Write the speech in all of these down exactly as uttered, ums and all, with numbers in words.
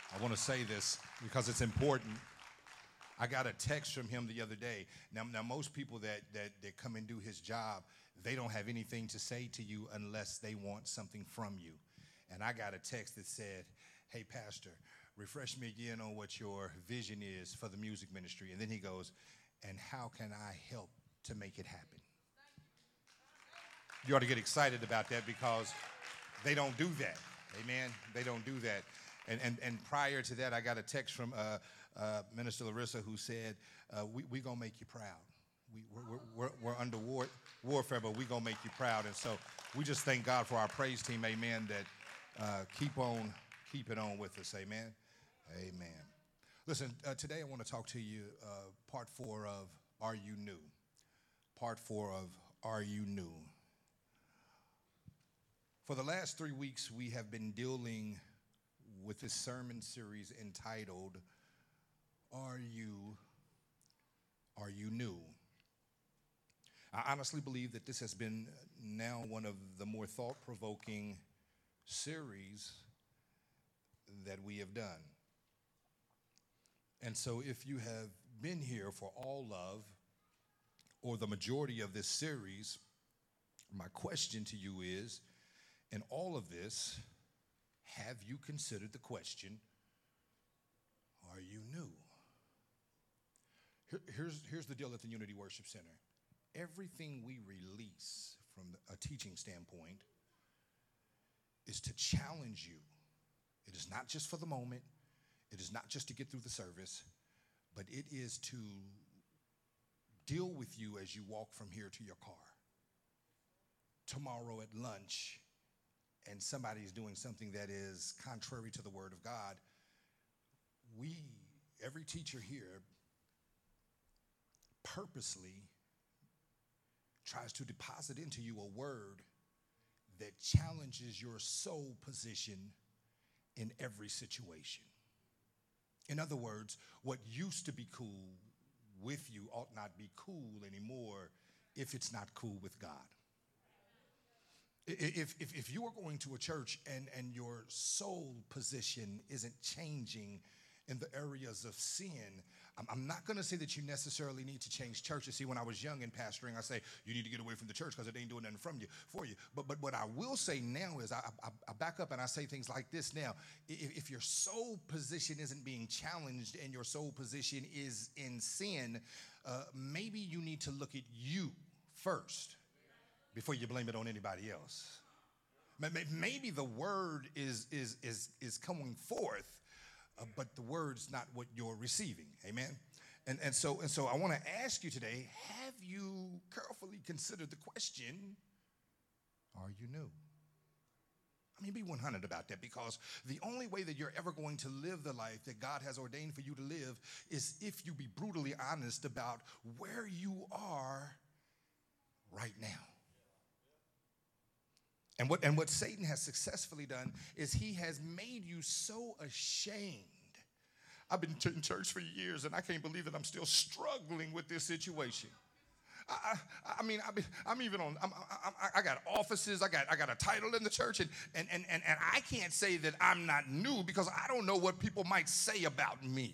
I want to say this because it's important. I got a text from him the other day. Now, now most people that, that, that come and do his job, they don't have anything to say to you unless they want something from you. And I got a text that said, hey, Pastor, refresh me again on what your vision is for the music ministry. And then he goes, and how can I help to make it happen? You ought to get excited about that because they don't do that. Amen. They don't do that. And and, and prior to that, I got a text from uh, uh, Minister Larissa who said, uh, we we going to make you proud. We, we're, we're, we're under war, warfare, but we're going to make you proud. And so we just thank God for our praise team, amen, that uh, keep on, keep it on with us, amen. Amen. Listen, uh, today I want to talk to you uh, part four of Are You New? Part four of Are You New? For the last three weeks, we have been dealing with this sermon series entitled, Are You, Are You New? I honestly believe that this has been now one of the more thought-provoking series that we have done. And so if you have been here for all of, or the majority of this series, my question to you is, in all of this, have you considered the question, are you new? Here, here's, here's the deal at the Unity Worship Center. Everything we release from a teaching standpoint is to challenge you. It is not just for the moment. It is not just to get through the service, but it is to deal with you as you walk from here to your car. Tomorrow at lunch, and somebody is doing something that is contrary to the Word of God, we, every teacher here, purposely tries to deposit into you a word that challenges your soul position in every situation. In other words, what used to be cool with you ought not be cool anymore if it's not cool with God. If, if, if you are going to a church and, and your soul position isn't changing in the areas of sin, I'm, I'm not going to say that you necessarily need to change churches. See, when I was young and pastoring, I say, you need to get away from the church because it ain't doing nothing from you, for you. But, but what I will say now is I, I, I back up and I say things like this now. If, if your soul position isn't being challenged and your soul position is in sin, uh, maybe you need to look at you first before you blame it on anybody else. Maybe the word is, is, is, is coming forth, uh, but the word's not what you're receiving. Amen? And, and, so, and so I want to ask you today, have you carefully considered the question, are you new? I mean, be one hundred about that, because the only way that you're ever going to live the life that God has ordained for you to live is if you be brutally honest about where you are right now. And what, and what Satan has successfully done is he has made you so ashamed. I've been in church for years, and I can't believe that I'm still struggling with this situation. I, I, I mean, I mean, I'm even on, I'm, I, I got offices, I got, I got a title in the church, and, and, and, and, and I can't say that I'm not new because I don't know what people might say about me.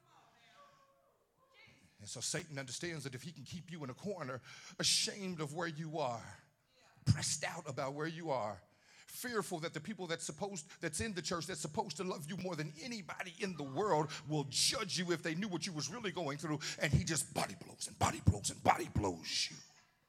And so Satan understands that if he can keep you in a corner, ashamed of where you are, pressed out about where you are, fearful that the people that's supposed that's in the church that's supposed to love you more than anybody in the world will judge you if they knew what you was really going through, and he just body blows and body blows and body blows you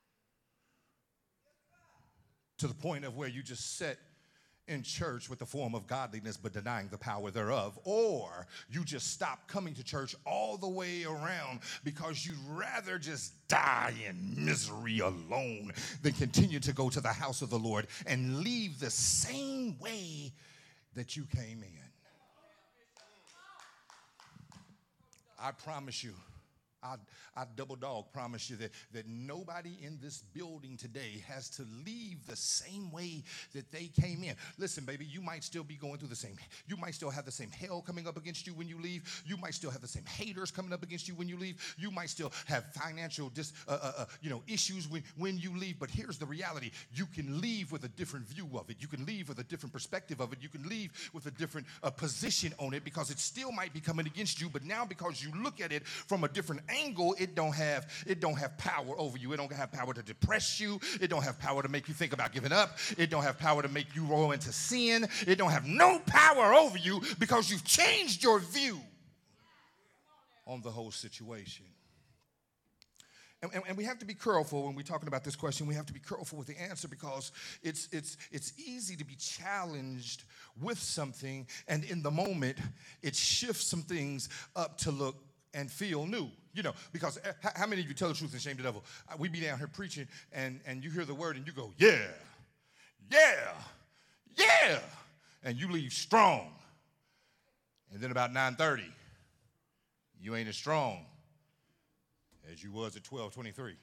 to the point of where you just sit in church with the form of godliness but denying the power thereof, or you just stop coming to church all the way around because you'd rather just die in misery alone than continue to go to the house of the Lord and leave the same way that you came in. I promise you, I, I double dog promise you that, that nobody in this building today has to leave the same way that they came in. Listen, baby, you might still be going through the same, you might still have the same hell coming up against you when you leave. You might still have the same haters coming up against you when you leave. You might still have financial dis, uh, uh, uh, you know, issues when, when you leave. But here's the reality. You can leave with a different view of it. You can leave with a different perspective of it. You can leave with a different uh, position on it, because it still might be coming against you. But now, because you look at it from a different angle, it don't have it don't have power over you. It don't have power to depress you. It don't have power to make you think about giving up. It don't have power to make you roll into sin. It don't have no power over you, because you've changed your view on the whole situation. And, and, and we have to be careful when we're talking about this question. We have to be careful with the answer, because it's it's it's easy to be challenged with something, and in the moment it shifts some things up to look and feel new, you know, because how many of you tell the truth and shame the devil? We be down here preaching, and, and you hear the word and you go, yeah, yeah, yeah, and you leave strong. And then about nine thirty, you ain't as strong as you was at twelve twenty-three.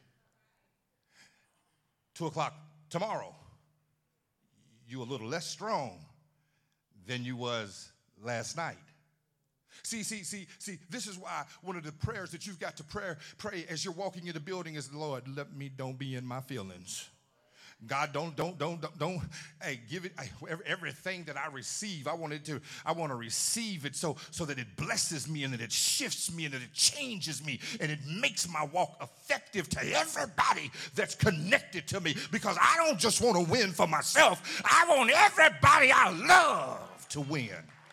Two o'clock tomorrow, you a little less strong than you was last night. See, see, see, see, this is why one of the prayers that you've got to pray, pray as you're walking in the building is, Lord, let me don't be in my feelings. God, don't, don't, don't, don't, don't, hey, give it, everything that I receive, I want it to, I want to receive it so, so that it blesses me, and that it shifts me, and that it changes me, and it makes my walk effective to everybody that's connected to me, because I don't just want to win for myself. I want everybody I love to win.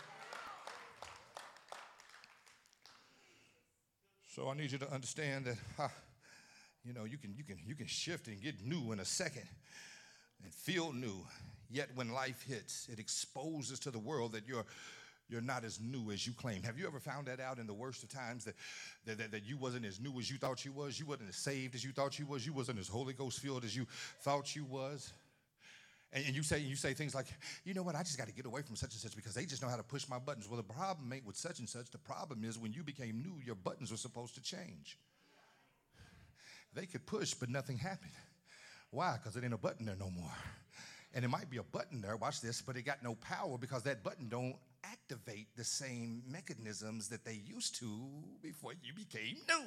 So I need you to understand that, huh, you know, you can, you can, you can shift and get new in a second and feel new. Yet when life hits, it exposes to the world that you're, you're not as new as you claim. Have you ever found that out in the worst of times, that, that, that, that you wasn't as new as you thought you was? You wasn't as saved as you thought you was? You wasn't as Holy Ghost filled as you thought you was? And, and you say you say things like, you know what, I just got to get away from such and such because they just know how to push my buttons. Well, the problem ain't with such and such. The problem is when you became new, your buttons were supposed to change. They could push, but nothing happened. Why? Because there ain't a button there no more. And it might be a button there, watch this, but it got no power because that button don't activate the same mechanisms that they used to before you became new.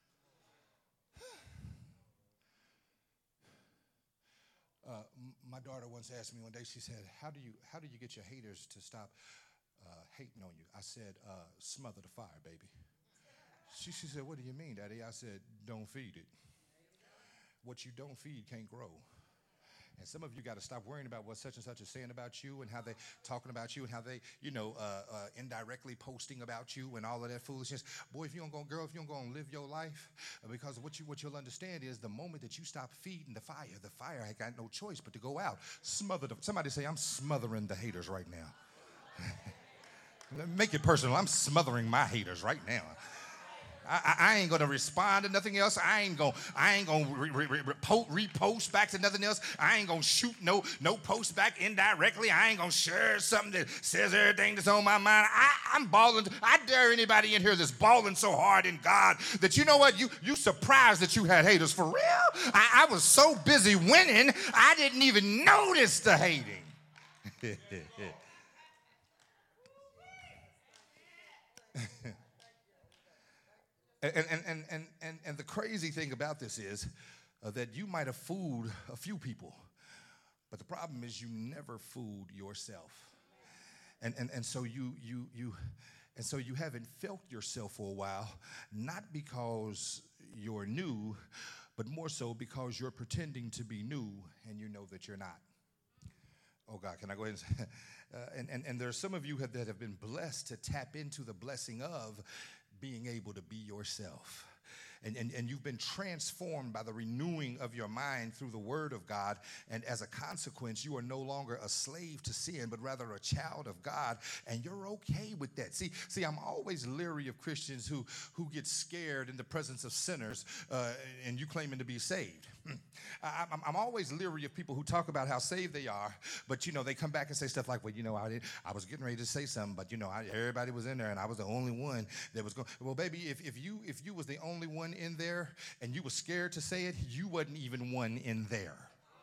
Uh, my daughter once asked me one day, she said, how do you how do you get your haters to stop uh, hating on you? I said, uh, smother the fire, baby. She, she said, what do you mean, Daddy? I said, don't feed it. What you don't feed can't grow. And some of you got to stop worrying about what such and such is saying about you, and how they talking about you, and how they, you know, uh, uh, indirectly posting about you and all of that foolishness. Boy, if you don't go, girl, if you don't go and live your life, uh, because what you what you'll understand is the moment that you stop feeding the fire, the fire ain't got no choice but to go out. Smother the, somebody say, I'm smothering the haters right now. Make it personal. I'm smothering my haters right now. I, I ain't gonna respond to nothing else. I ain't gonna I ain't gonna re, re, re, repost back to nothing else. I ain't gonna shoot no no post back indirectly. I ain't gonna share something that says everything that's on my mind. I, I'm balling. I dare anybody in here that's balling so hard in God that you know what, you you surprised that you had haters for real. I, I was so busy winning, I didn't even notice the hating. And, and, and, and, and, and the crazy thing about this is uh, that you might have fooled a few people, but the problem is you never fooled yourself. And, and, and so you, you, you, and so you haven't felt yourself for a while, not because you're new, but more so because you're pretending to be new and you know that you're not. Oh, God, can I go ahead and say, uh, and, and, and there are some of you have, that have been blessed to tap into the blessing of being able to be yourself. And, and, and you've been transformed by the renewing of your mind through the word of God. And as a consequence, you are no longer a slave to sin, but rather a child of God. And you're okay with that. See, see, I'm always leery of Christians who, who get scared in the presence of sinners uh, and you claiming to be saved. I, I'm, I'm always leery of people who talk about how saved they are, but, you know, they come back and say stuff like, well, you know, I did, I was getting ready to say something, but, you know, I, everybody was in there and I was the only one that was going. Well, baby, if, if you if you was the only one one in there and you were scared to say it, you wasn't even one in there.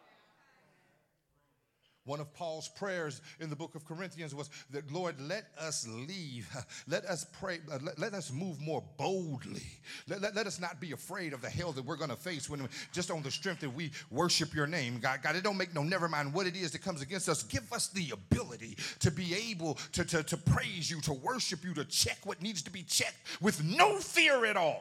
One of Paul's prayers in the book of Corinthians was that, Lord, let us leave. Let us pray. Let, let us move more boldly. Let, let, let us not be afraid of the hell that we're going to face when just on the strength that we worship your name. God, God, it don't make no, never mind what it is that comes against us. Give us the ability to be able to, to, to praise you, to worship you, to check what needs to be checked with no fear at all.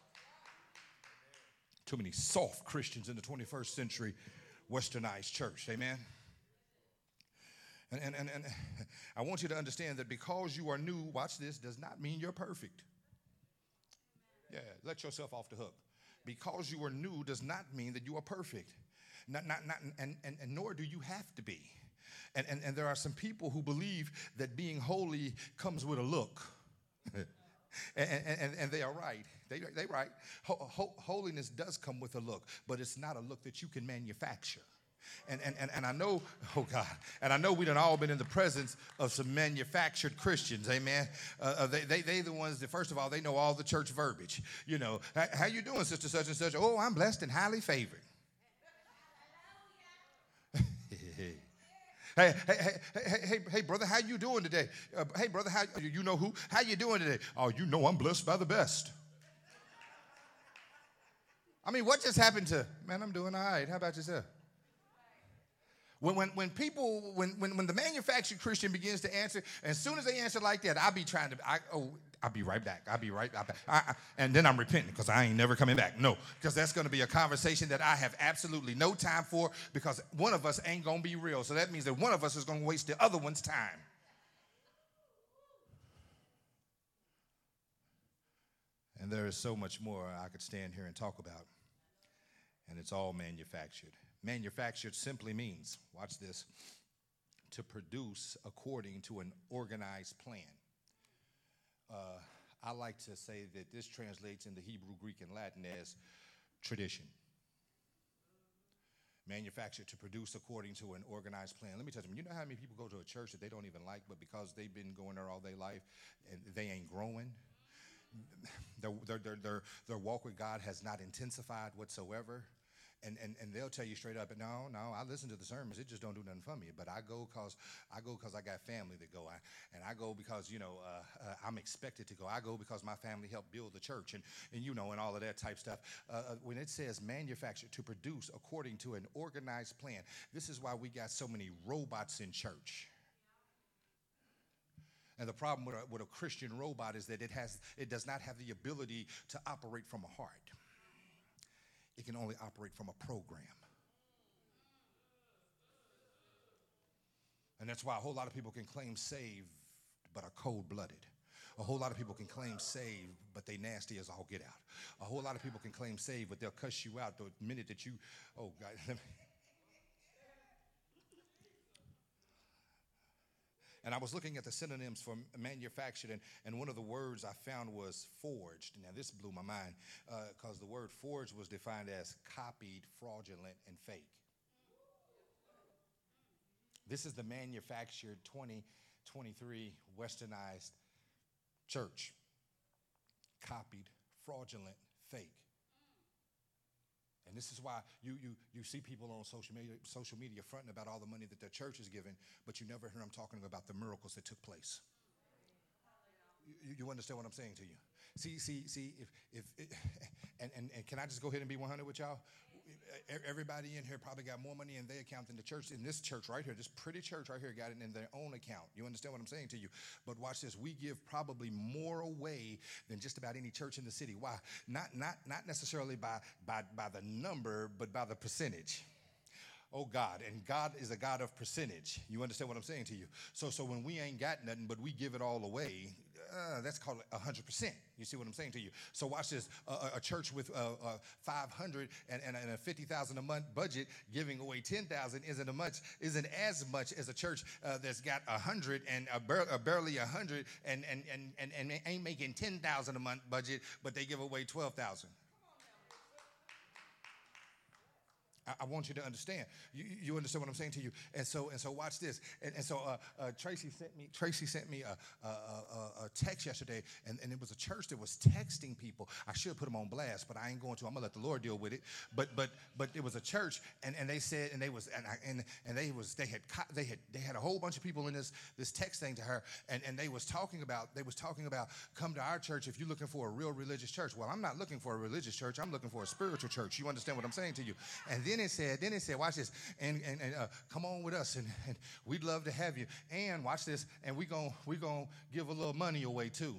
Too many soft Christians in the twenty-first century westernized church. Amen. And, and, and, and I want you to understand that because you are new, watch this, does not mean you're perfect. Yeah, let yourself off the hook. Because you are new does not mean that you are perfect. Not, not, not, and, and, and nor do you have to be. And, and, and there are some people who believe that being holy comes with a look. and, and, and they are right. They, they right. Ho, ho, holiness does come with a look, but it's not a look that you can manufacture. And, and, and, and I know, oh God, and I know we done all been in the presence of some manufactured Christians, amen. Uh, they, they, they the ones that, first of all, they know all the church verbiage. You know, how, how you doing, sister such and such? Oh, I'm blessed and highly favored. hey, hey, hey, hey, hey, hey, brother, how you doing today? Uh, hey, brother, how you know who? How you doing today? Oh, you know I'm blessed by the best. I mean, what just happened to, man, I'm doing all right. How about yourself? When, when, when people, when, when, when the manufactured Christian begins to answer, as soon as they answer like that, I'll be trying to, I, oh, I'll be right back. I'll be right back. I, I, and then I'm repenting because I ain't never coming back. No, because that's going to be a conversation that I have absolutely no time for because one of us ain't going to be real. So that means that one of us is going to waste the other one's time. And there is so much more I could stand here and talk about. And it's all manufactured. Manufactured simply means, watch this, to produce according to an organized plan. Uh, I like to say that this translates into Hebrew, Greek, and Latin as tradition. Manufactured to produce according to an organized plan. Let me tell you, you know how many people go to a church that they don't even like, but because they've been going there all their life and they ain't growing? Their, their, their, their, their walk with God has not intensified whatsoever. And, and and they'll tell you straight up, no, no, I listen to the sermons. It just don't do nothing for me. But I go because I go because I got family that go. I, and I go because, you know, uh, uh, I'm expected to go. I go because my family helped build the church and, and you know, and all of that type stuff. Uh, uh, when it says manufactured to produce according to an organized plan, this is why we got so many robots in church. And the problem with a, with a Christian robot is that it has it does not have the ability to operate from a heart. It can only operate from a program. And that's why a whole lot of people can claim saved, but are cold-blooded. A whole lot of people can claim saved, but they nasty as all get out. A whole lot of people can claim saved, but they'll cuss you out the minute that you, oh, God. And I was looking at the synonyms for manufactured, and, and one of the words I found was forged. Now, this blew my mind because uh, the word forged was defined as copied, fraudulent, and fake. This is the manufactured twenty twenty-three westernized church. Copied, fraudulent, fake. And this is why you, you, you see people on social media, social media fronting about all the money that their church is giving, but you never hear them talking about the miracles that took place. You, you understand what I'm saying to you? See, see, see, if, if, and, and, and can I just go ahead and be one hundred with y'all? Everybody in here probably got more money in their account than the church. In this church right here, this pretty church right here got it in their own account. You understand what I'm saying to you? But watch this. We give probably more away than just about any church in the city. Why? Not, not, not necessarily by, by, by the number, but by the percentage. Oh, God. And God is a God of percentage. You understand what I'm saying to you? So, so when we ain't got nothing, but we give it all away, uh, that's called one hundred percent. You see what I'm saying to you? So watch this. Uh, a church with uh, uh, five hundred and, and, and a fifty thousand a month budget giving away ten thousand isn't a much, isn't as much as a church uh, that's got one hundred and uh, bar- uh, barely one hundred and, and, and, and, and ain't making ten thousand a month budget, but they give away twelve thousand. I want you to understand. You, you understand what I'm saying to you. And so and so watch this. And, and so uh, uh, Tracy sent me Tracy sent me a, a, a, a text yesterday, and, and it was a church that was texting people. I should put them on blast, but I ain't going to. I'm gonna let the Lord deal with it. But but but it was a church, and, and they said, and they was and I, and and they was they had they had they had a whole bunch of people in this this text thing to her, and, and they was talking about they was talking about come to our church if you're looking for a real religious church. Well, I'm not looking for a religious church. I'm looking for a spiritual church. You understand what I'm saying to you? And then it said, then it said, watch this, and and, and uh, come on with us, and, and we'd love to have you. And watch this, and we gonna we gonna give a little money away too.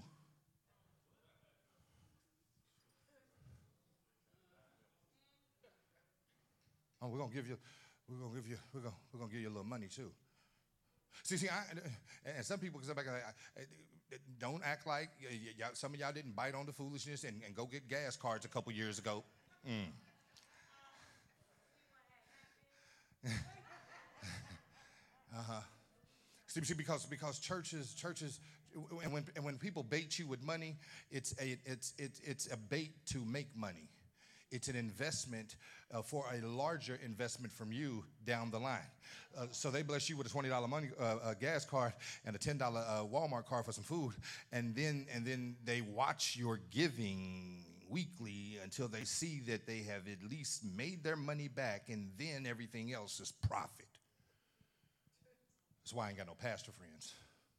Oh, we're gonna give you, we're gonna give you, we're gonna we're gonna give you a little money too. See, see, I, and some people can say back, don't act like y'all, some of y'all didn't bite on the foolishness and, and go get gas cards a couple years ago. Mm. uh-huh. See, see, because because churches churches and when and when people bait you with money, it's a it's it's it's a bait to make money. It's an investment uh, for a larger investment from you down the line. Uh, so they bless you with a twenty dollar money uh, a gas card and a ten dollar uh, Walmart card for some food, and then and then they watch your giving weekly until they see that they have at least made their money back, and then everything else is profit. That's why I ain't got no pastor friends.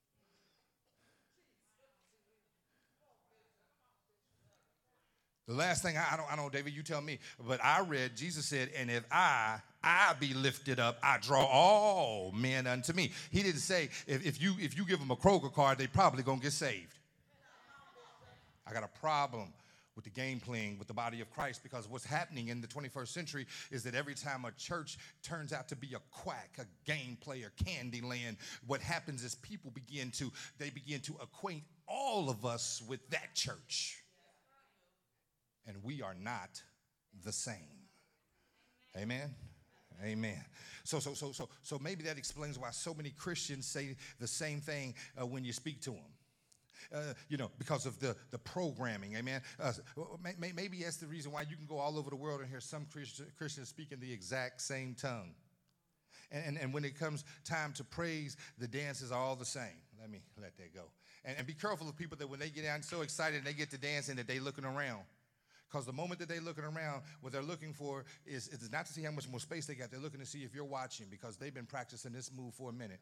The last thing, I, I don't I don't know, David, you tell me, but I read, Jesus said, and if I, I be lifted up, I draw all men unto me. He didn't say, if, if you if you give them a Kroger card, they probably going to get saved. I got a problem with the game playing with the body of Christ, because what's happening in the twenty-first century is that every time a church turns out to be a quack, a game player, candy land, what happens is people begin to, they begin to acquaint all of us with that church. And we are not the same. Amen. Amen. So, so, so, so, so maybe that explains why so many Christians say the same thing uh, when you speak to them. Uh, you know, because of the, the programming, amen. Uh, may, maybe that's the reason why you can go all over the world and hear some Christian, Christians speaking the exact same tongue. And, and, and when it comes time to praise, the dances are all the same. Let me let that go. And, and be careful of people that when they get out so excited and they get to dancing that they looking around. Because the moment that they're looking around, what they're looking for is, is not to see how much more space they got. They're looking to see if you're watching, because they've been practicing this move for a minute.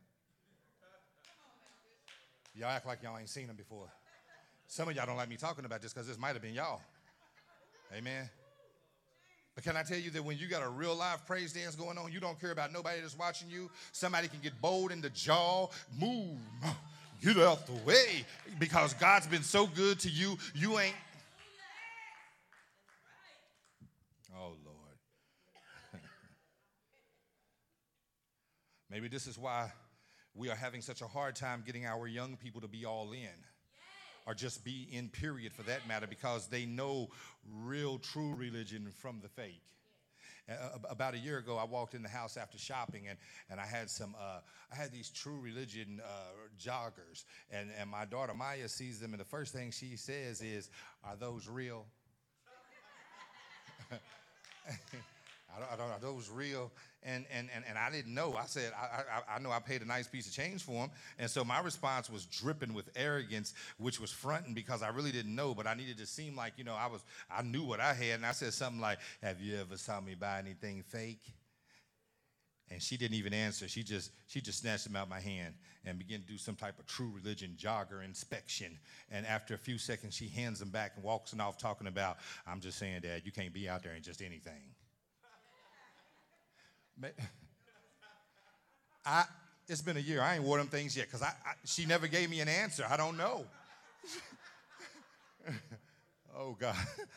Y'all act like y'all ain't seen them before. Some of y'all don't like me talking about this because this might have been y'all. Amen. But can I tell you that when you got a real live praise dance going on, you don't care about nobody that's watching you. Somebody can get bold in the jaw, move, get out the way, because God's been so good to you, you ain't. Oh, Lord. Maybe this is why we are having such a hard time getting our young people to be all in, or just be in, period, for that matter, because they know real, true religion from the fake. Uh, about a year ago, I walked in the house after shopping, and, and I had some, uh, I had these true religion uh, joggers, and, and my daughter Maya sees them, and the first thing she says is, "Are those real?" I don't, I don't, are those real? And, and and and I didn't know. I said, I, I I know I paid a nice piece of change for them. And so my response was dripping with arrogance, which was fronting because I really didn't know, but I needed to seem like, you know, I was, I knew what I had. And I said something like, "Have you ever saw me buy anything fake?" And she didn't even answer. She just she just snatched them out of my hand and began to do some type of true religion jogger inspection. And after a few seconds, she hands them back and walks off talking about, "I'm just saying, Dad, you can't be out there in just anything." I, it's been a year. I ain't wore them things yet because I, I, she never gave me an answer. I don't know. Oh, God.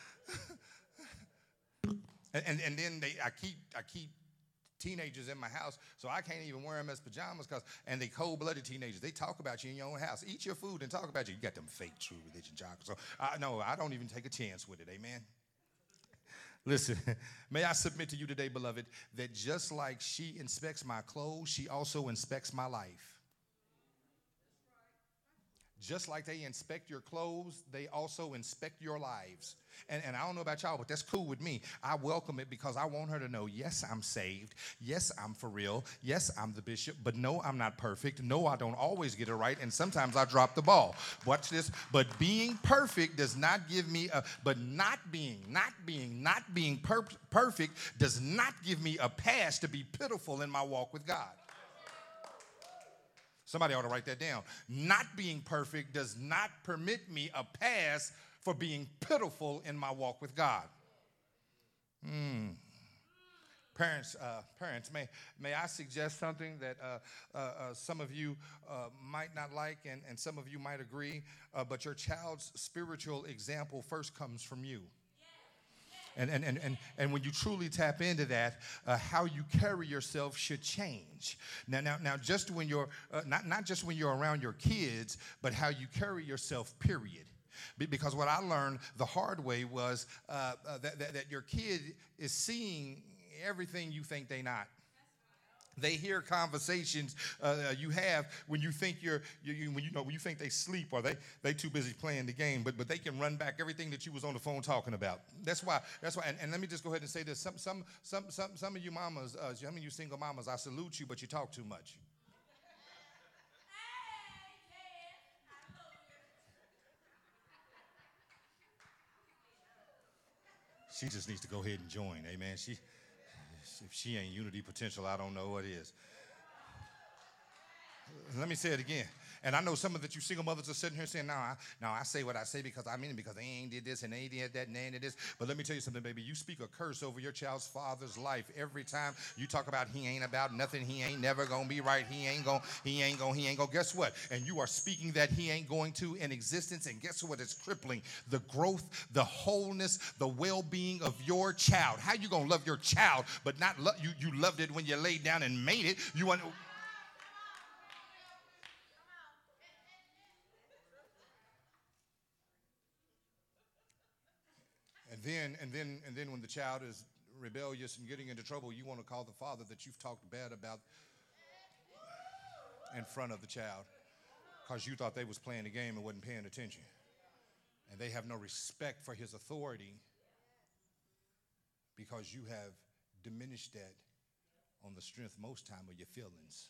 and, and and then they, I keep I keep teenagers in my house, so I can't even wear them as pajamas. Cause and they cold-blooded teenagers. They talk about you in your own house. Eat your food and talk about you. You got them fake true religion joggers. So I no, I don't even take a chance with it. Amen. Listen, may I submit to you today, beloved, that just like she inspects my clothes, she also inspects my life. just like they inspect your clothes, they also inspect your lives. And, and I don't know about y'all, but that's cool with me. I welcome it because I want her to know, yes, I'm saved. Yes, I'm for real. Yes, I'm the bishop. But no, I'm not perfect. No, I don't always get it right. And sometimes I drop the ball. Watch this. But being perfect does not give me a, but not being, not being, not being per- perfect does not give me a pass to be pitiful in my walk with God. Somebody ought to write that down. Not being perfect does not permit me a pass for being pitiful in my walk with God. Mm. Parents, uh, parents, may may I suggest something that uh, uh, uh, some of you uh, might not like and, and some of you might agree, uh, but your child's spiritual example first comes from you. And, and, and, and, and when you truly tap into that, uh, how you carry yourself should change. Now, now, now just when you're, uh, not, not just when you're around your kids, but how you carry yourself, period. Because what I learned the hard way was uh, uh, that, that, that your kid is seeing everything you think they're not. They hear conversations uh, you have when you think you're, you, you, when you know when you think they sleep or they they too busy playing the game, but but they can run back everything that you was on the phone talking about. That's why. That's why. And, and let me just go ahead and say this: some some some some some of you mamas, uh, some of you single mamas, I salute you, but you talk too much. She just needs to go ahead and join. Amen. She, if she ain't unity potential, I don't know what is. Let me say it again. And I know some of that you single mothers are sitting here saying, no, I, no, I say what I say because I mean it, because they ain't did this and they ain't did that and they ain't did this. But let me tell you something, baby. You speak a curse over your child's father's life every time you talk about he ain't about nothing. He ain't never going to be right. He ain't going, he ain't going, he ain't going. Guess what? And you are speaking that he ain't going to in existence. And guess what? It's crippling the growth, the wholeness, the well-being of your child. How you going to love your child, but not love you? You loved it when you laid down and made it. You want And then, and then, and then when the child is rebellious and getting into trouble, you want to call the father that you've talked bad about in front of the child because you thought they was playing the game and wasn't paying attention. And they have no respect for his authority because you have diminished that on the strength most time of your feelings.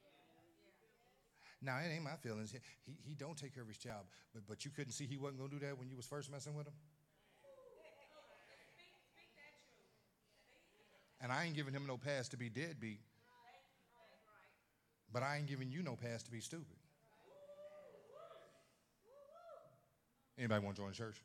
Now, it ain't my feelings. He, he don't take care of his child, but, but you couldn't see he wasn't going to do that when you was first messing with him? And I ain't giving him no pass to be deadbeat, but I ain't giving you no pass to be stupid. Anybody want to join church?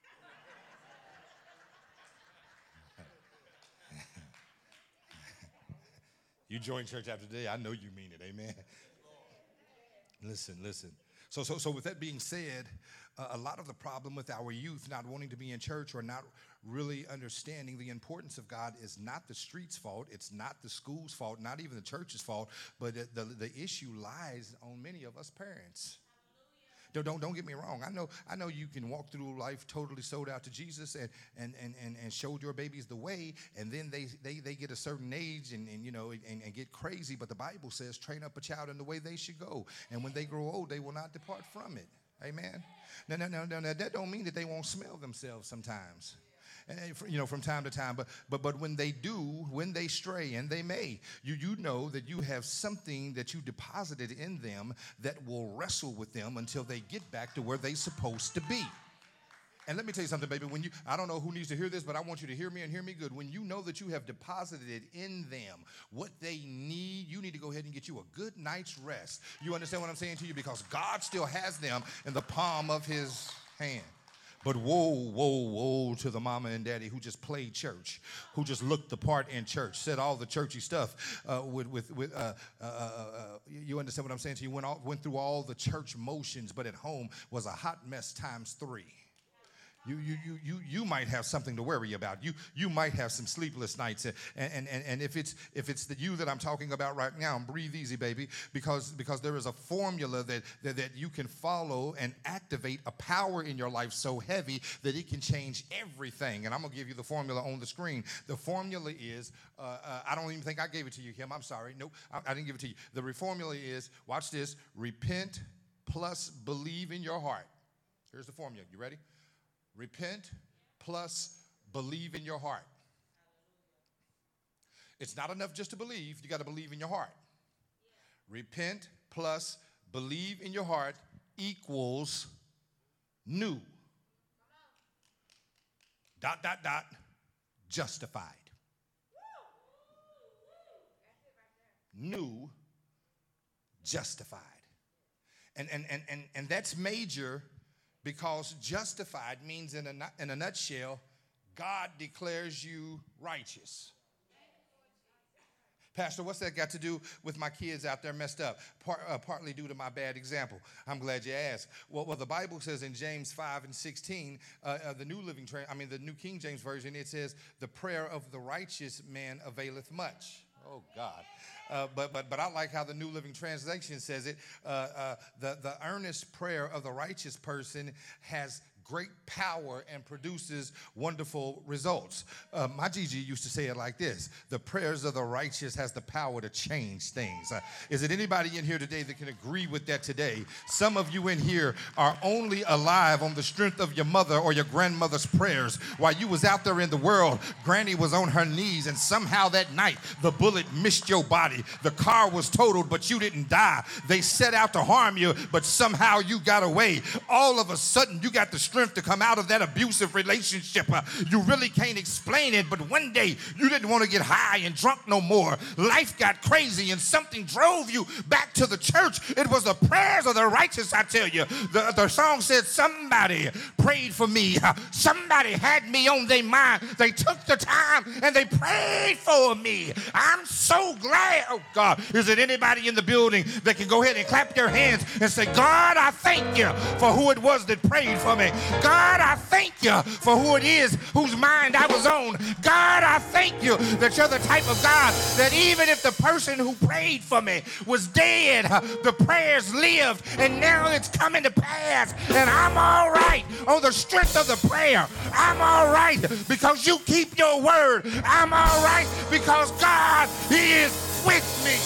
You join church after today, I know you mean it, amen. Listen, listen. So, so, so with that being said, uh, a lot of the problem with our youth not wanting to be in church or not really understanding the importance of God is not the street's fault. It's not the school's fault, not even the church's fault, but the, the, the issue lies on many of us parents. Don't, don't, don't get me wrong. I know I know you can walk through life totally sold out to Jesus and and and, and, and showed your babies the way, and then they they, they get a certain age and, and you know and, and get crazy. But the Bible says, train up a child in the way they should go, and when they grow old, they will not depart from it. Amen. Now, now, now, now that don't mean that they won't smell themselves sometimes. And, you know, from time to time, but but but when they do, when they stray, and they may, you you know that you have something that you deposited in them that will wrestle with them until they get back to where they're supposed to be. And let me tell you something, baby. When you, I don't know who needs to hear this, but I want you to hear me and hear me good. When you know that you have deposited in them what they need, you need to go ahead and get you a good night's rest. You understand what I'm saying to you? Because God still has them in the palm of his hand. But woe, woe, woe to the mama and daddy who just played church, who just looked the part in church, said all the churchy stuff. Uh, with, with, with uh, uh, uh, you understand what I'm saying to you? Went, all, went through all the church motions, but at home was a hot mess times three. You, you, you, you, you might have something to worry about. You, you might have some sleepless nights. And, and, and, and if it's, if it's the you that I'm talking about right now, breathe easy, baby, because, because there is a formula that, that, that you can follow and activate a power in your life so heavy that it can change everything. And I'm going to give you the formula on the screen. The formula is, uh, uh, I don't even think I gave it to you, Kim. I'm sorry. Nope, I, I didn't give it to you. The formula is, watch this, repent, plus believe in your heart. Here's the formula. You ready? Repent plus believe in your heart. It's not enough just to believe. You got to believe in your heart. Repent plus believe in your heart equals new. Dot, dot, dot, justified. New, justified. And, and, and, and, and that's major because justified means in a, in a nutshell, God declares you righteous. Pastor, what's that got to do with my kids out there messed up? Part, uh, partly due to my bad example. I'm glad you asked. Well, well the Bible says in James five and sixteen, uh, uh, the New Living, Tra- I mean the New King James Version, it says, the prayer of the righteous man availeth much. Oh, God. Uh, but but but I like how the New Living Translation says it. Uh, uh, the, the earnest prayer of the righteous person has great power and produces wonderful results. Uh, my Gigi used to say it like this: the prayers of the righteous has the power to change things. Uh, is it anybody in here today that can agree with that today? Some of you in here are only alive on the strength of your mother or your grandmother's prayers. While you was out there in the world, Granny was on her knees, and somehow that night the bullet missed your body. The car was totaled, but you didn't die. They set out to harm you, but somehow you got away. All of a sudden, you got the strength to come out of that abusive relationship. Uh, you really can't explain it, but one day you didn't want to get high and drunk no more. Life got crazy and something drove you back to the church. It was the prayers of the righteous, I tell you. The, the song said, somebody prayed for me. Uh, somebody had me on their mind. They took the time and they prayed for me. I'm so glad. Oh, God, is it anybody in the building that can go ahead and clap their hands and say, God, I thank you for who it was that prayed for me. God, I thank you for who it is whose mind I was on. God, I thank you that you're the type of God that even if the person who prayed for me was dead, the prayers lived, and now it's coming to pass, and I'm all right on the strength of the prayer. I'm all right because you keep your word. I'm all right because God is with me.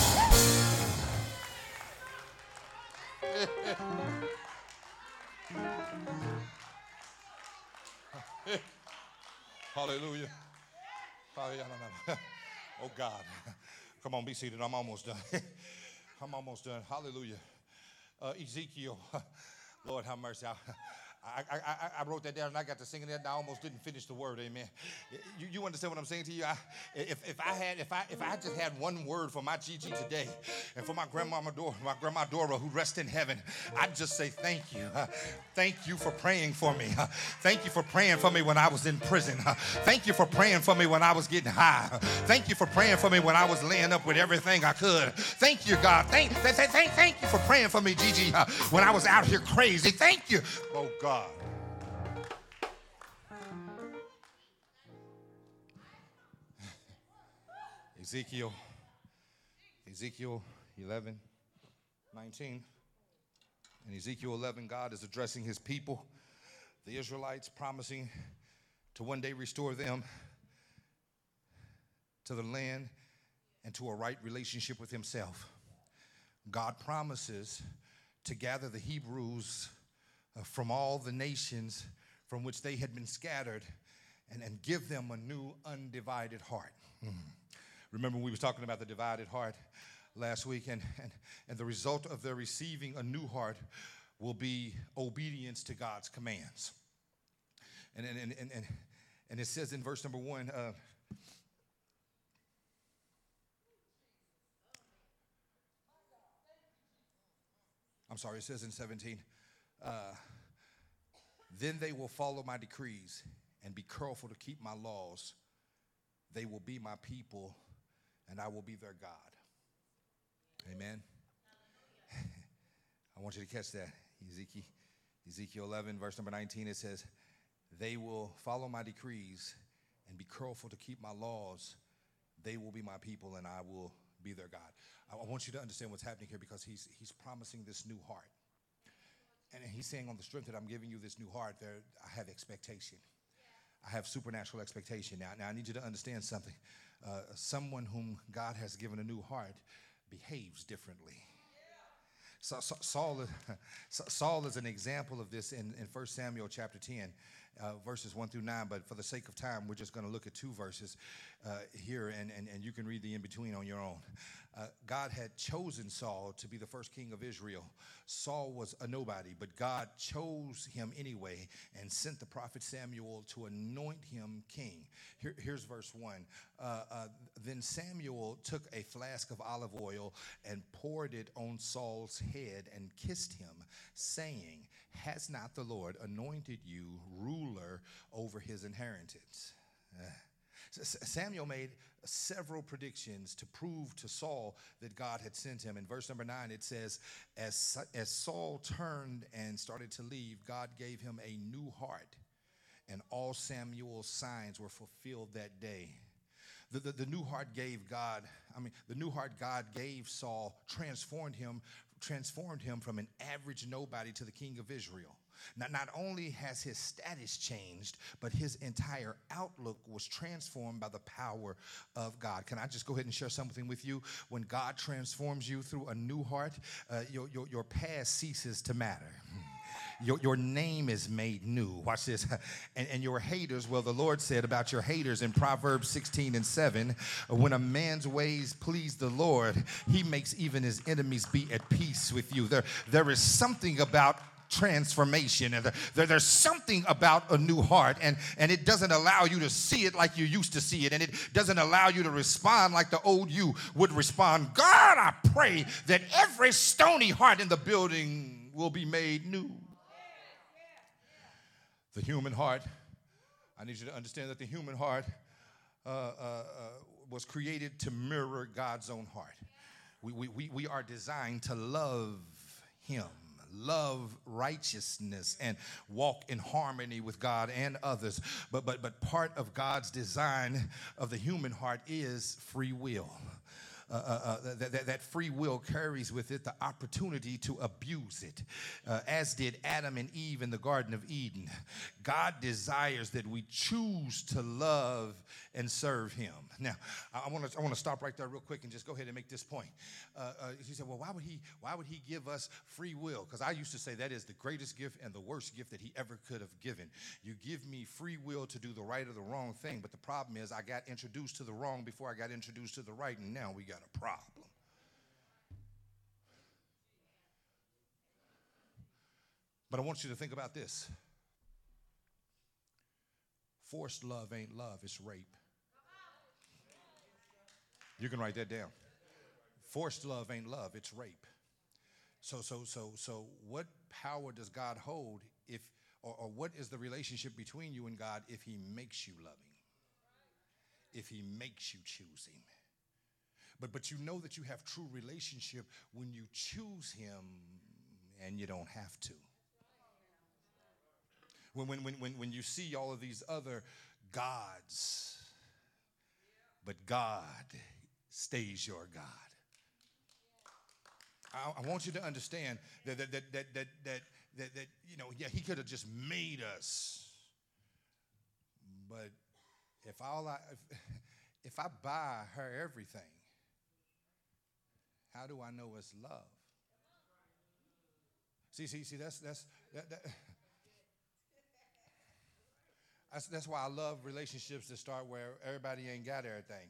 Hallelujah. Hallelujah. Oh, God. Come on, be seated. I'm almost done. I'm almost done. Hallelujah. Uh, Ezekiel. Lord, have mercy. I, I, I, I wrote that down and I got to singing that and I almost didn't finish the word. Amen. You, you understand what I'm saying to you? I, if, if I had if I if I just had one word for my Gigi today and for my grandmama Dora, my grandma Dora who rests in heaven, I'd just say thank you. Uh, thank you for praying for me. Uh, thank you for praying for me when I was in prison. Uh, thank you for praying for me when I was getting high. Uh, thank you for praying for me when I was laying up with everything I could. Thank you, God. Thank thank thank, thank you for praying for me, Gigi, uh, when I was out here crazy. Thank you. Oh, God. Ezekiel, Ezekiel eleven, nineteen. In Ezekiel eleven, God is addressing his people, the Israelites, promising to one day restore them to the land and to a right relationship with himself. God promises to gather the Hebrews uh, from all the nations from which they had been scattered and, and give them a new undivided heart. Mm. Remember we was talking about the divided heart last week, and, and, and the result of their receiving a new heart will be obedience to God's commands. And, and, and, and, and it says in verse number one, uh, I'm sorry, it says in seventeen, uh, then they will follow my decrees and be careful to keep my laws. They will be my people, and I will be their God. Amen. I want you to catch that. Ezekiel, Ezekiel eleven, verse number nineteen, it says, they will follow my decrees and be careful to keep my laws. They will be my people, and I will be their God. I want you to understand what's happening here, because he's, he's promising this new heart. And he's saying, on the strength that I'm giving you this new heart, there I have expectation. I have supernatural expectation. Now, now I need you to understand something. Uh, someone whom God has given a new heart behaves differently. Saul, Saul is an example of this in, in First Samuel chapter ten, uh, verses one through nine. But for the sake of time, we're just going to look at two verses uh, here, and, and, and you can read the in-between on your own. Uh, God had chosen Saul to be the first king of Israel. Saul was a nobody, but God chose him anyway and sent the prophet Samuel to anoint him king. Here, here's verse one. Uh, uh, then Samuel took a flask of olive oil and poured it on Saul's head and kissed him, saying, "Has not the Lord anointed you ruler over his inheritance?" Uh, Samuel made several predictions to prove to Saul that God had sent him. In verse number nine, it says, as, as Saul turned and started to leave, God gave him a new heart, and all Samuel's signs were fulfilled that day. The, the, the new heart gave God, I mean, the new heart God gave Saul transformed him, transformed him from an average nobody to the king of Israel. Not, not only has his status changed, but his entire outlook was transformed by the power of God. Can I just go ahead and share something with you? When God transforms you through a new heart, uh, your, your, your past ceases to matter. Your, your name is made new. Watch this. And, and your haters, well, the Lord said about your haters in Proverbs sixteen and seven, when a man's ways please the Lord, he makes even his enemies be at peace with you. There, there is something about transformation, and there, there's something about a new heart, and, and it doesn't allow you to see it like you used to see it, and it doesn't allow you to respond like the old you would respond. God, I pray that every stony heart in the building will be made new. The human heart, I need you to understand that the human heart uh, uh, uh, was created to mirror God's own heart. We, we, we, we are designed to love him, love righteousness, and walk in harmony with God and others. But, but, but part of God's design of the human heart is free will. Uh, uh, uh, that, that, that free will carries with it the opportunity to abuse it, uh, as did Adam and Eve in the Garden of Eden. God desires that we choose to love and serve him. Now, I want to I want to stop right there real quick and just go ahead and make this point. Uh, uh, he said, well, why would he why would he give us free will? Because I used to say that is the greatest gift and the worst gift that he ever could have given. You give me free will to do the right or the wrong thing, but the problem is I got introduced to the wrong before I got introduced to the right, and now we got a problem. But I want you to think about this. Forced love ain't love, it's rape. You can write that down. Forced love ain't love, it's rape. So, so, so, so what power does God hold if, or, or what is the relationship between you and God if he makes you love him? If he makes you choose him? But, but you know that you have true relationship when you choose him and you don't have to. When, when, when, when, when you see all of these other gods, but God stays your God. I, I want you to understand that, that, that, that, that, that, that, that you know, yeah, he could have just made us. But if, all I, if, if I buy her everything, how do I know it's love? See, see, see, that's, that's, that, that, that's, that's why I love relationships that start where everybody ain't got everything.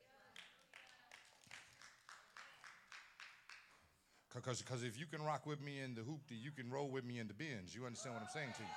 Because because if you can rock with me in the hoopty, you can roll with me in the Benz. You understand what I'm saying to you?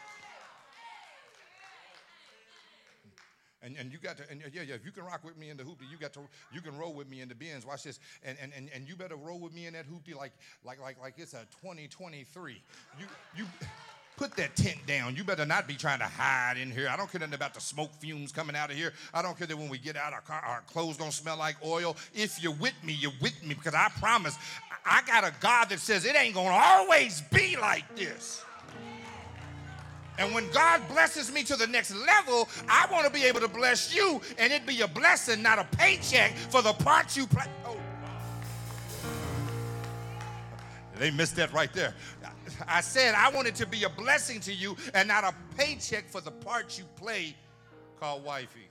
And and you got to and yeah yeah if you can rock with me in the hoopty, you got to you can roll with me in the Benz. Watch this, and and and, and you better roll with me in that hoopty like like like like it's a twenty twenty-three. You you. Put that tent down. You better not be trying to hide in here. I don't care nothing about the smoke fumes coming out of here. I don't care that when we get out, our, car, our clothes don't smell like oil. If you're with me, you're with me, because I promise I got a God that says it ain't going to always be like this. And when God blesses me to the next level, I want to be able to bless you, and it be a blessing, not a paycheck for the part you play. Oh. They missed that right there. I said I want it to be a blessing to you and not a paycheck for the part you play called wifey.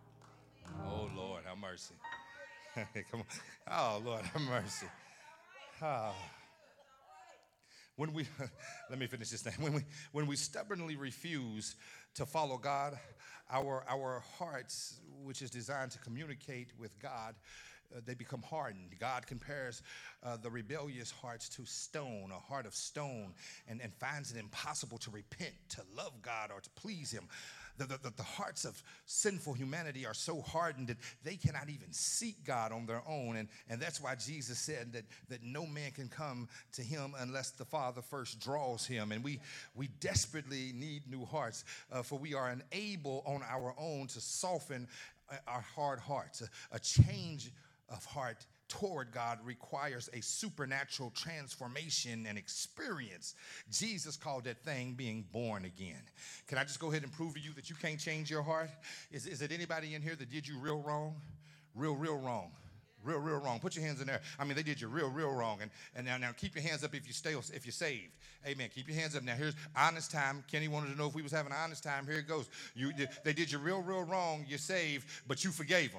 Oh, Lord, have mercy. Come on. Oh, Lord, have mercy. Ah. When we, let me finish this thing. When we, when we stubbornly refuse to follow God, our, our hearts, which is designed to communicate with God, uh, they become hardened. God compares uh, the rebellious hearts to stone, a heart of stone, and, and finds it impossible to repent, to love God, or to please him. The, the, the hearts of sinful humanity are so hardened that they cannot even seek God on their own. And, and that's why Jesus said that, that no man can come to him unless the Father first draws him. And we, we desperately need new hearts, uh, for we are unable on our own to soften our hard hearts. A, a change of heart toward God requires a supernatural transformation and experience. Jesus called that thing being born again. Can I just go ahead and prove to you that you can't change your heart? Is, is it anybody in here that did you real wrong? Real, real wrong. Real, real wrong. Put your hands in there. I mean, they did you real, real wrong. And, and now, now keep your hands up if you stay, if you're saved. Amen. Keep your hands up. Now, here's honest time. Kenny wanted to know if we was having an honest time. Here it goes. You, they did you real, real wrong. You're saved, but you forgave them.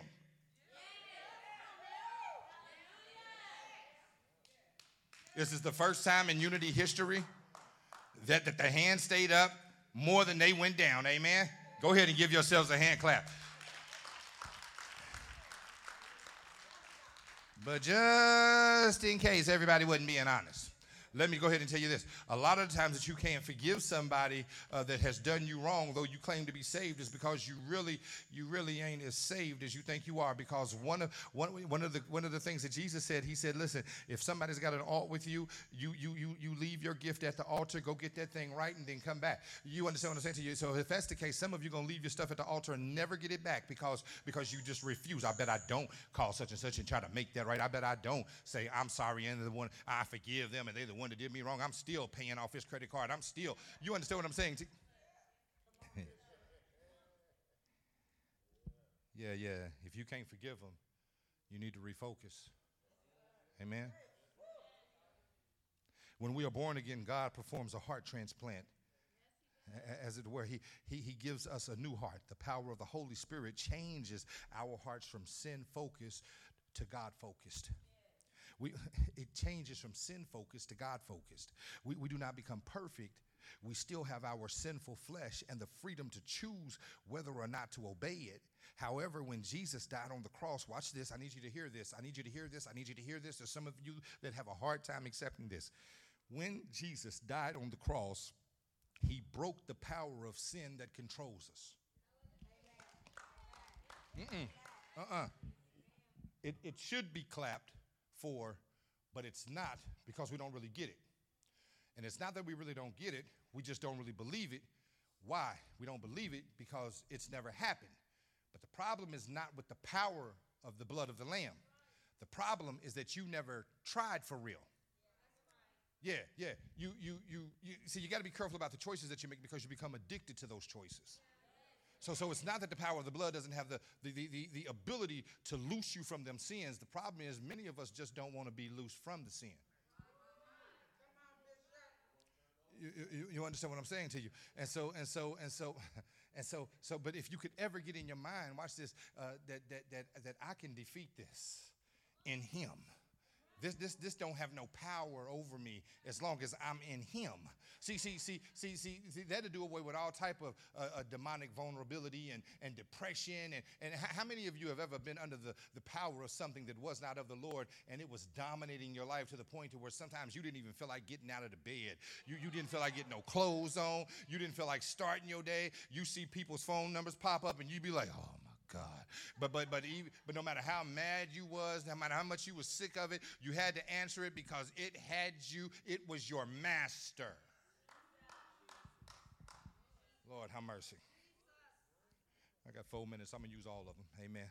This is the first time in Unity history that, that the hand stayed up more than they went down. Amen. Go ahead and give yourselves a hand clap. But just in case everybody wasn't being honest, let me go ahead and tell you this. A lot of the times that you can't forgive somebody uh, that has done you wrong, though you claim to be saved, is because you really, you really ain't as saved as you think you are. Because one of one, one of the one of the things that Jesus said, he said, listen, if somebody's got an alt with you, you you you you leave your gift at the altar, go get that thing right, and then come back. You understand what I'm saying to you? So if that's the case, some of you are gonna leave your stuff at the altar and never get it back because because you just refuse. I bet I don't call such and such and try to make that right. I bet I don't say I'm sorry and the one I forgive them and they're the one that did me wrong. I'm still paying off his credit card. I'm still, you understand what I'm saying? yeah, yeah. If you can't forgive them, you need to refocus. Amen. When we are born again, God performs a heart transplant. As it were, he, he, he gives us a new heart. The power of the Holy Spirit changes our hearts from sin-focused to God-focused. We, it changes from sin-focused to God-focused. We, we do not become perfect. We still have our sinful flesh and the freedom to choose whether or not to obey it. However, when Jesus died on the cross, watch this. I need you to hear this. I need you to hear this. I need you to hear this. There's some of you that have a hard time accepting this. When Jesus died on the cross, he broke the power of sin that controls us. Mm-mm. Uh-uh. It, it should be clapped for, but it's not because we don't really get it. And it's not that we really don't get it, we just don't really believe it. Why? We don't believe it because it's never happened. But the problem is not with the power of the blood of the Lamb. The problem is that you never tried for real. Yeah, yeah. You, you, you, you see, you got to be careful about the choices that you make because you become addicted to those choices. So, so it's not that the power of the blood doesn't have the, the, the, the, the ability to loose you from them sins. The problem is many of us just don't want to be loose from the sin. You, you, you understand what I'm saying to you? And so, and so, and so, and so, so, but if you could ever get in your mind, watch this, uh, that, that, that, that I can defeat this in him. This, this, this don't have no power over me as long as I'm in him. See, see, see, see, see, see that'll do away with all type of uh, uh, demonic vulnerability and, and depression. And, and how many of you have ever been under the, the power of something that was not of the Lord and it was dominating your life to the point to where sometimes you didn't even feel like getting out of the bed. You, you didn't feel like getting no clothes on. You didn't feel like starting your day. You see people's phone numbers pop up and you be like, oh, my God. But but but even, but no matter how mad you was, no matter how much you was sick of it, you had to answer it because it had you. It was your master. Lord, have mercy. I got four minutes. I'm going to use all of them. Amen.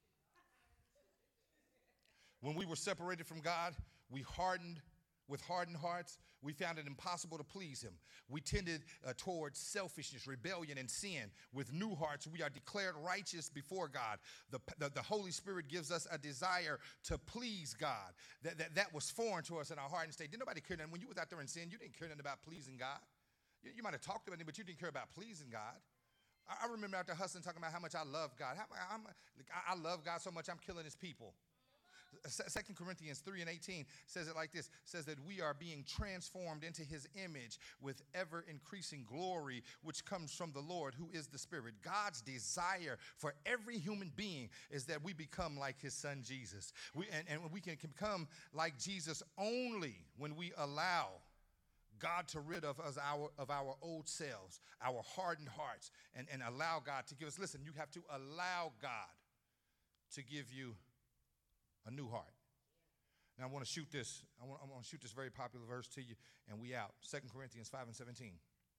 When we were separated from God, we hardened. With hardened hearts, we found it impossible to please him. We tended uh, towards selfishness, rebellion, and sin. With new hearts, we are declared righteous before God. The, the, the Holy Spirit gives us a desire to please God. That, that, that was foreign to us in our heart and state. Didn't nobody care nothing. When you was out there in sin, you didn't care nothing about pleasing God. You, you might have talked about it, but you didn't care about pleasing God. I, I remember out there hustling, talking about how much I love God. How, how, I, I love God so much, I'm killing his people. Second Corinthians three and eighteen says it like this, says that we are being transformed into his image with ever increasing glory, which comes from the Lord, who is the Spirit. God's desire for every human being is that we become like his son Jesus. We, and, and we can become like Jesus only when we allow God to rid of us our, of our old selves, our hardened hearts, and, and allow God to give us. Listen, you have to allow God to give you a new heart. Now I want to shoot this. I want, I want to shoot this very popular verse to you, and we out. Second Corinthians five and seventeen.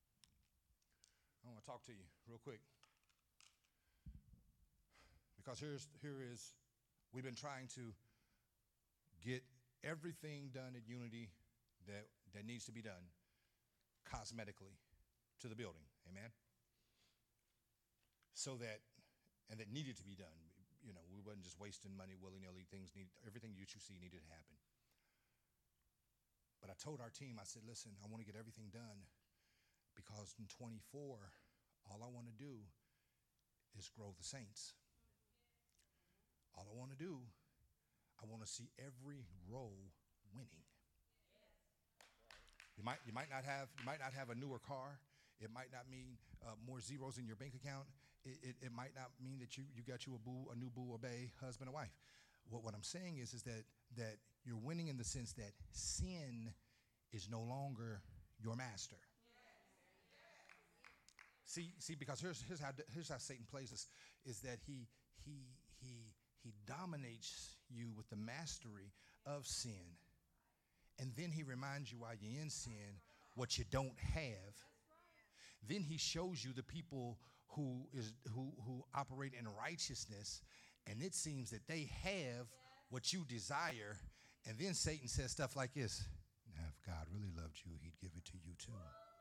I want to talk to you real quick. Because here's here is, we've been trying to get everything done at Unity that, that needs to be done cosmetically to the building. Amen? So that, and that needed to be done. You know, we wasn't just wasting money willy-nilly. Things need, everything that you see needed to happen. But I told our team, I said, listen, I want to get everything done because in twenty-four, all I want to do is grow the saints. All I want to do, I want to see every row winning. You might, you might not have, you might not have a newer car. It might not mean uh, more zeros in your bank account. It, it, it might not mean that you, you got you a boo, a new boo or bae, husband or wife. What, what I'm saying is, is that, that you're winning in the sense that sin is no longer your master. See, see, because here's, here's, how, here's how Satan plays us, is that he, he, he, he dominates you with the mastery of sin. And then he reminds you while you're in sin what you don't have. Then he shows you the people who is who who operate in righteousness, and it seems that they have what you desire. And then Satan says stuff like this: now, if God really loved you, he'd give it to you too.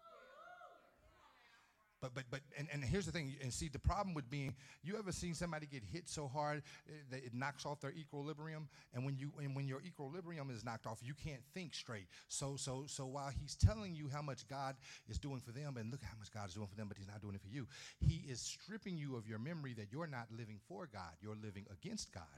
But but but and, and here's the thing, and see the problem with being, you ever seen somebody get hit so hard that it knocks off their equilibrium? And when you and when your equilibrium is knocked off, you can't think straight. So so so while he's telling you how much God is doing for them, and look how much God is doing for them, but he's not doing it for you, he is stripping you of your memory that you're not living for God, you're living against God.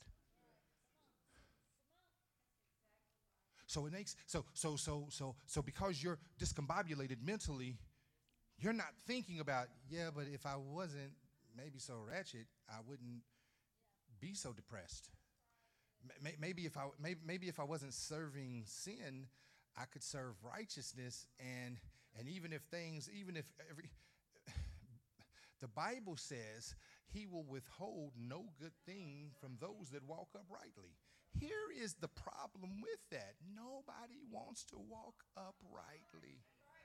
So it makes so so so so so because you're discombobulated mentally, you're not thinking about, yeah, but if I wasn't maybe so ratchet, I wouldn't be so depressed. Maybe if I maybe, maybe if I wasn't serving sin, I could serve righteousness. And and even if things, even if every, the Bible says he will withhold no good thing from those that walk uprightly. Here is the problem with that. Nobody wants to walk uprightly.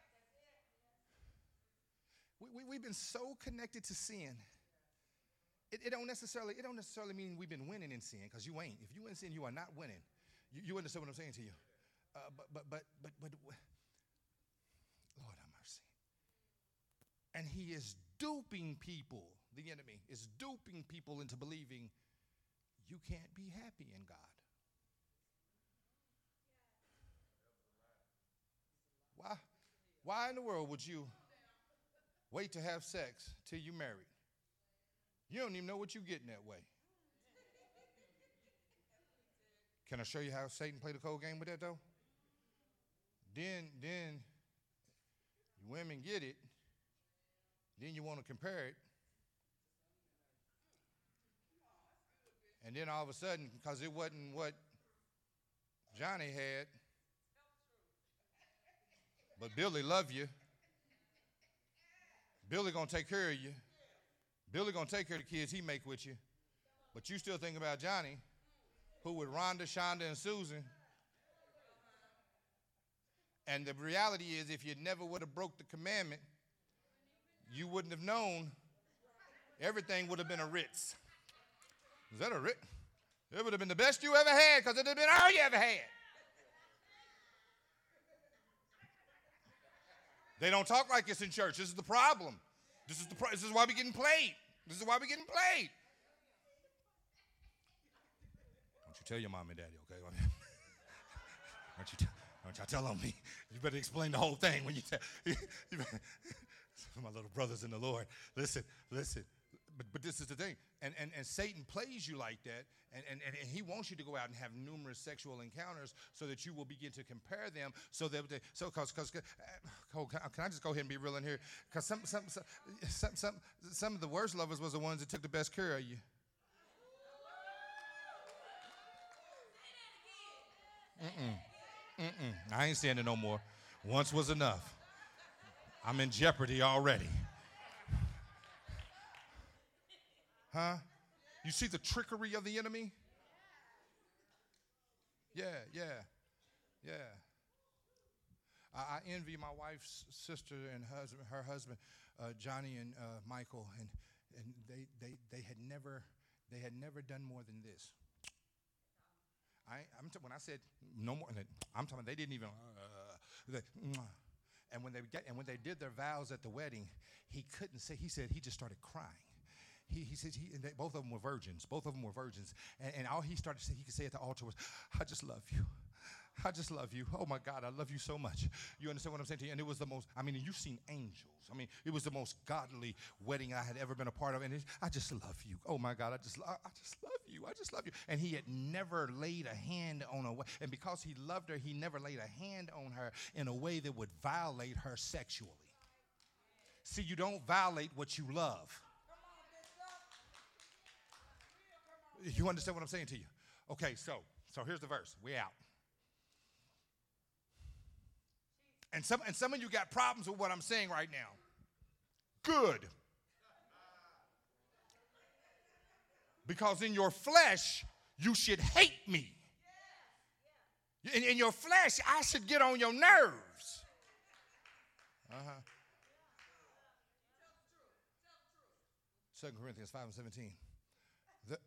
We, we, we've been so connected to sin. It, it don't necessarily it don't necessarily mean we've been winning in sin, because you ain't. If you in sin, you are not winning. You, you understand what I'm saying to you? Uh, but but but but but Lord have mercy. And he is duping people. The enemy is duping people into believing you can't be happy in God. Why? Why in the world would you wait to have sex till you married? You don't even know what you're getting that way. Can I show you how Satan played the cold game with that though? Then, then you women get it. Then you want to compare it. And then all of a sudden, because it wasn't what Johnny had, but Billy love you. Billy gonna take care of you. Billy gonna take care of the kids he make with you. But you still think about Johnny, who with Rhonda, Shonda, and Susan. And the reality is, if you never would have broke the commandment, you wouldn't have known. Everything would have been a Ritz. Is that a Ritz? It would have been the best you ever had, because it would have been all you ever had. They don't talk like this in church. This is the problem. This is the pro- this is why we're getting played. This is why we're getting played. Don't you tell your mom and daddy, okay? Don't you, t- don't y'all tell on me. You better explain the whole thing when you tell. You better, my little brothers in the Lord. Listen, listen. but, but this is the thing. And, and, and Satan plays you like that, and, and, and he wants you to go out and have numerous sexual encounters so that you will begin to compare them. So that they, so cause, cause, uh, can I just go ahead and be real in here? Because some, some, some, some, some, some of the worst lovers was the ones that took the best care of you. Mm-mm. Mm-mm. I ain't saying it no more. Once was enough. I'm in jeopardy already. Huh? You see the trickery of the enemy? Yeah, yeah, yeah. I, I envy my wife's sister and husband, her husband, uh, Johnny and uh, Michael, and and they, they they had never they had never done more than this. I I'm t- when I said no more, I'm talking. They didn't even. Uh, they, and when they get, and when they did their vows at the wedding, he couldn't say. He said he just started crying. He, he says he and they, both of them were virgins. Both of them were virgins, and, and all he started to say he could say at the altar was, "I just love you, I just love you. Oh my God, I love you so much." You understand what I'm saying to you? And it was the most. I mean, you've seen angels. I mean, it was the most godly wedding I had ever been a part of. And it, I just love you. Oh my God, I just, I, I just love you. I just love you. And he had never laid a hand on a, and because he loved her, he never laid a hand on her in a way that would violate her sexually. See, you don't violate what you love. You understand what I'm saying to you? Okay, so so here's the verse. We out. And some and some of you got problems with what I'm saying right now. Good. Because in your flesh, you should hate me. In, in your flesh, I should get on your nerves. Uh-huh. Second Corinthians five and seventeen. The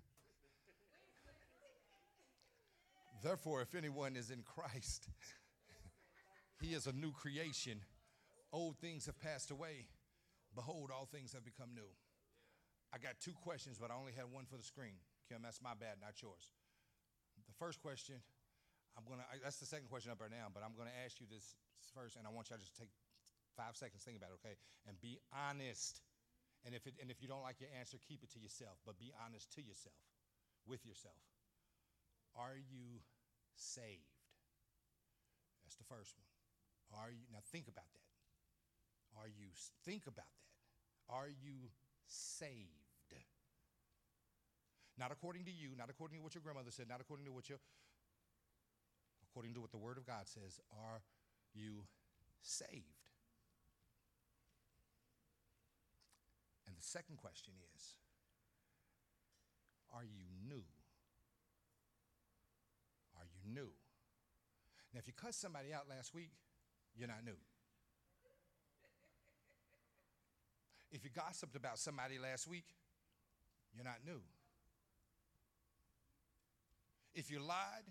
Therefore, if anyone is in Christ, he is a new creation. Old things have passed away. Behold, all things have become new. I got two questions, but I only had one for the screen. Kim, that's my bad, not yours. The first question, I'm gonna. I, that's the second question up there now, but I'm gonna ask you this first, and I want y'all to just take five seconds, think about it, okay? And be honest. And if it, and if you don't like your answer, keep it to yourself, but be honest to yourself, with yourself. Are you saved? That's the first one. Are you, now think about that. Are you, think about that. Are you saved? Not according to you, not according to what your grandmother said, not according to what your, according to what the Word of God says. Are you saved? And the second question is, are you new? Are you new? Now, if you cussed somebody out last week, you're not new. If you gossiped about somebody last week, you're not new. If you lied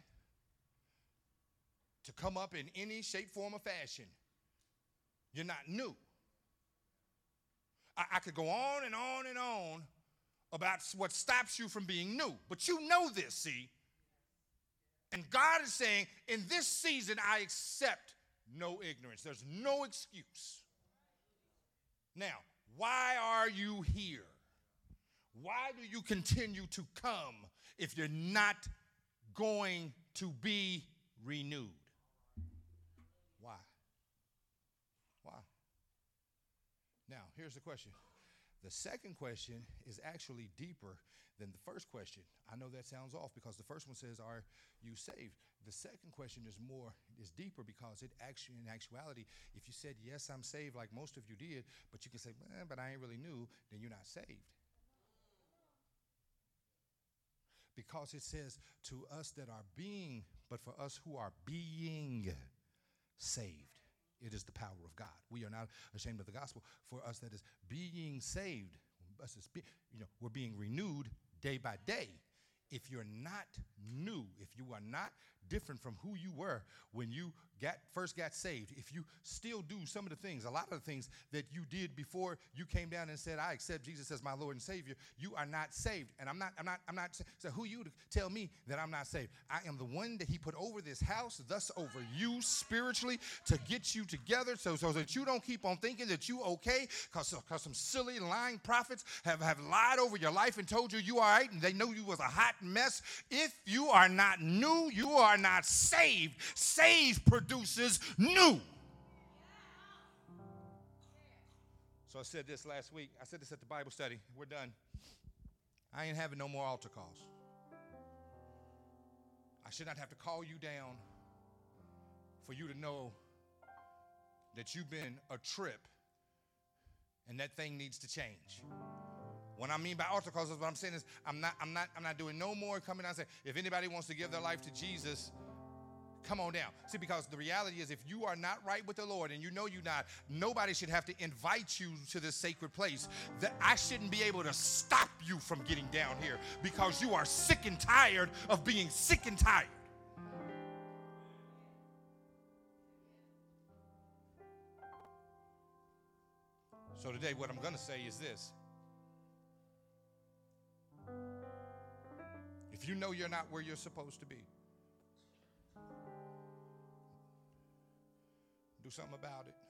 to come up in any shape, form, or fashion, you're not new. I, I could go on and on and on about what stops you from being new, but you know this, see? And God is saying, in this season, I accept no ignorance. There's no excuse. Now, why are you here? Why do you continue to come if you're not going to be renewed? Why? Why? Now, here's the question. The second question is actually deeper than the first question. I know that sounds off because the first one says, are you saved? The second question is more, is deeper because it actually, in actuality, if you said, yes, I'm saved, like most of you did, but you can say, eh, but I ain't really new, then you're not saved. Because it says to us that are being, but for us who are being saved, it is the power of God. We are not ashamed of the gospel. For us that is being saved, us is be, you know, we're being renewed day by day. If you're not new, if you are not different from who you were when you got first got saved, if you still do some of the things, a lot of the things that you did before you came down and said, I accept Jesus as my Lord and Savior, you are not saved. And I'm not, I'm not, I'm not, so who you to tell me that I'm not saved? I am the one that he put over this house, thus over you spiritually, to get you together so, so that you don't keep on thinking that you okay, because some silly lying prophets have, have lied over your life and told you you all right, and they know you was a hot mess. If you are not new, you are not saved. Saved produces new. So I said this last week. I said this at the Bible study. We're done. I ain't having no more altar calls. I should not have to call you down for you to know that you've been a trip and that thing needs to change. What I mean by altar calls is what I'm saying is I'm not, I'm not, I'm not doing no more coming down and saying, if anybody wants to give their life to Jesus, come on down. See, because the reality is if you are not right with the Lord and you know you're not, nobody should have to invite you to this sacred place. That I shouldn't be able to stop you from getting down here because you are sick and tired of being sick and tired. So today what I'm going to say is this. If you know you're not where you're supposed to be, do something about it.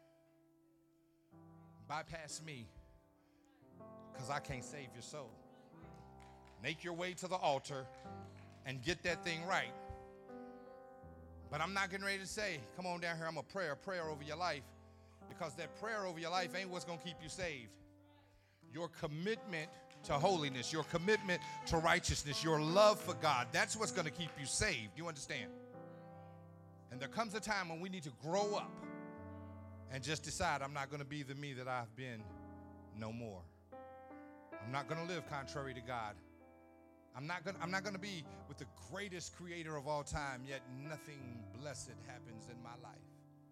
Bypass me, because I can't save your soul. Make your way to the altar and get that thing right. But I'm not getting ready to say, come on down here, I'm a prayer, prayer over your life, because that prayer over your life ain't what's going to keep you saved. Your commitment to holiness, your commitment to righteousness, your love for God, that's what's going to keep you saved. You understand? And there comes a time when we need to grow up and just decide, I'm not going to be the me that I've been no more. I'm not going to live contrary to God. I'm not going I'm not going to be with the greatest creator of all time, yet nothing blessed happens in my life.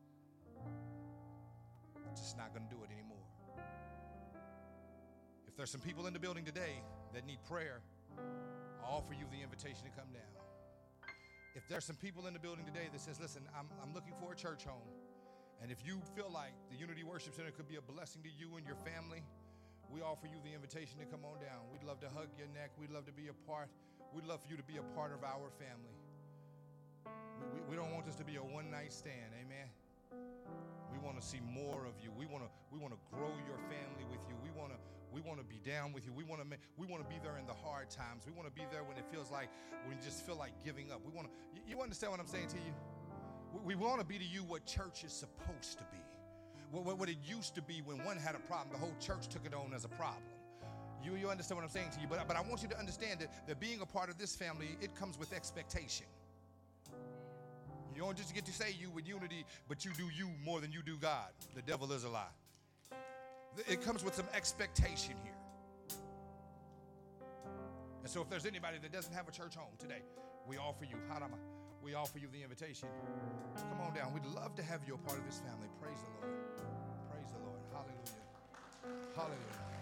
I'm just not going to do it anymore. If there's some people in the building today that need prayer, I offer you the invitation to come down. If there's some people in the building today that says, listen, I'm, I'm looking for a church home, and if you feel like the Unity Worship Center could be a blessing to you and your family, we offer you the invitation to come on down. We'd love to hug your neck. We'd love to be a part. We'd love for you to be a part of our family. We, we, we don't want this to be a one-night stand, amen? We want to see more of you. We want to we want to grow your family with you. We want to we want to be down with you. We want to we want to be there in the hard times. We want to be there when it feels like when you just feel like giving up. We want to you, you understand what I'm saying to you? We, we want to be to you what church is supposed to be. What, what, what it used to be when one had a problem, the whole church took it on as a problem. You you understand what I'm saying to you? But but I want you to understand that, that being a part of this family, it comes with expectation. You don't just get to say you with unity, but you do you more than you do God. The devil is a lie. It comes with some expectation here. And so if there's anybody that doesn't have a church home today, we offer you, Harama, we offer you the invitation. Come on down. We'd love to have you a part of this family. Praise the Lord. Praise the Lord. Hallelujah. Hallelujah.